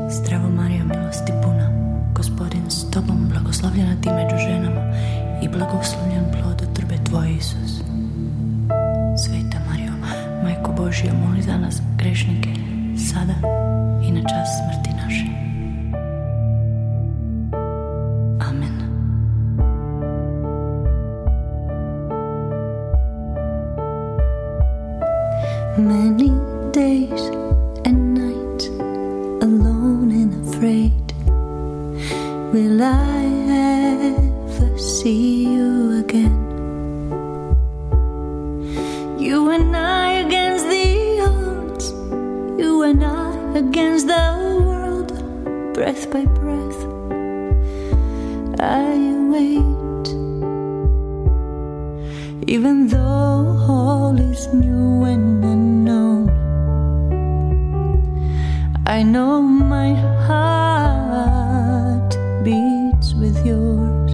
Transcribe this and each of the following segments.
Zdravo Marija, milosti puna, Gospodin s tobom, blagoslovljena ti među ženama i blagoslovljen plod utrobe tvoje, Isus. Sveta Marijo, Majko Božja, moli za nas grešnike, sada i na čas smrti naše. Amen. Many days and nights alone and afraid, will I ever see you again? You and I against the odds, you and I against the world, breath by breath I wait. Even though all is new and unknown, I know my heart beats with yours.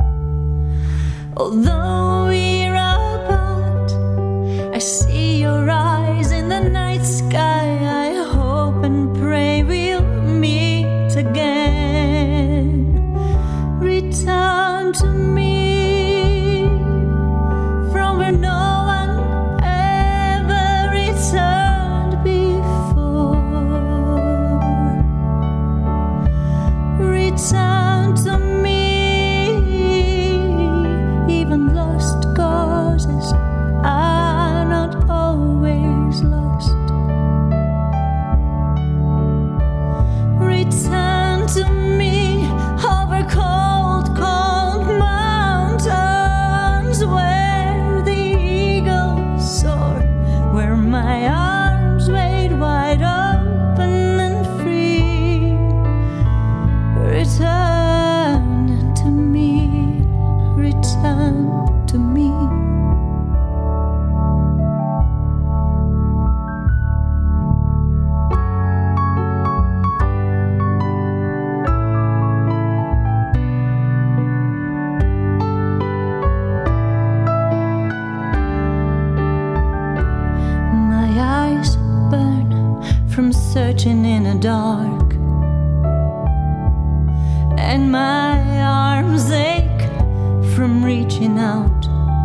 Although we're apart, I see your eyes in the night sky. I hope and pray we'll meet again. Return to me from where no one ever returned before. Return to me, even lost causes are not always lost. Return to me over cold, cold mountains where the eagles soar, where my arms wait wide open and free. Return to me, return to me. My eyes burn from searching in the dark, and my arms ache from reaching out.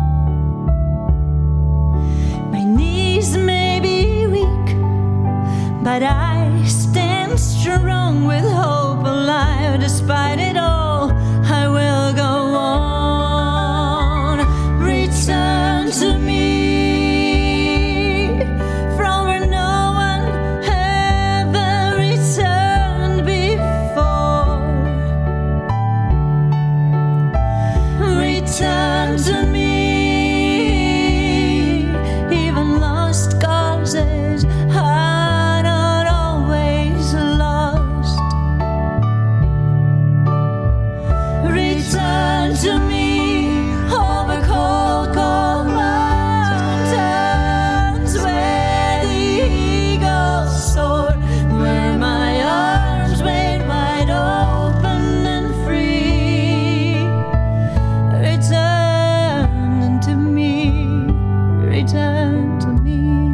My knees may be weak, but I stand strong with hope alive. Despite it all, I will go on. Return to me from where no one ever returned before. Return to me, even lost causes are not always lost. Return to me over cold, cold mountains where the eagles soar, where my arms wait wide open and free. Return to me, return to me.